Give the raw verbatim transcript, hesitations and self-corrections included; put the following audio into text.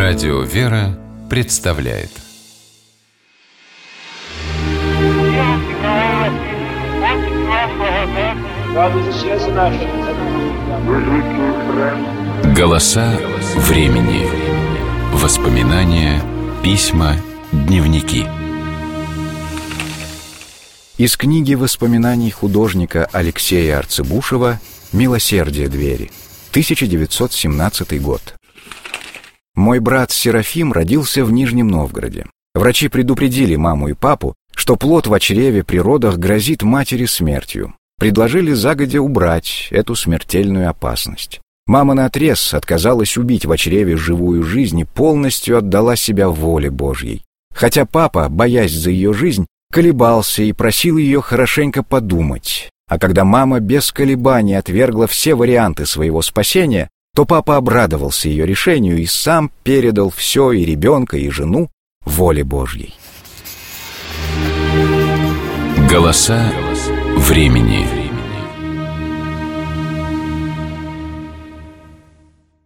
Радио «Вера» представляет. Голоса времени. Воспоминания, письма, дневники. Из книги воспоминаний художника Алексея Арцебушева «Милосердие двери», тысяча девятьсот семнадцатый год. Мой брат Серафим родился в Нижнем Новгороде. Врачи предупредили маму и папу, что плод в чреве при родах грозит матери смертью. Предложили загодя убрать эту смертельную опасность. Мама наотрез отказалась убить в чреве живую жизнь и полностью отдала себя воле Божьей. Хотя папа, боясь за ее жизнь, колебался и просил ее хорошенько подумать. А когда мама без колебаний отвергла все варианты своего спасения, то папа обрадовался ее решению и сам передал все, и ребенка, и жену, воле Божьей. Голоса времени.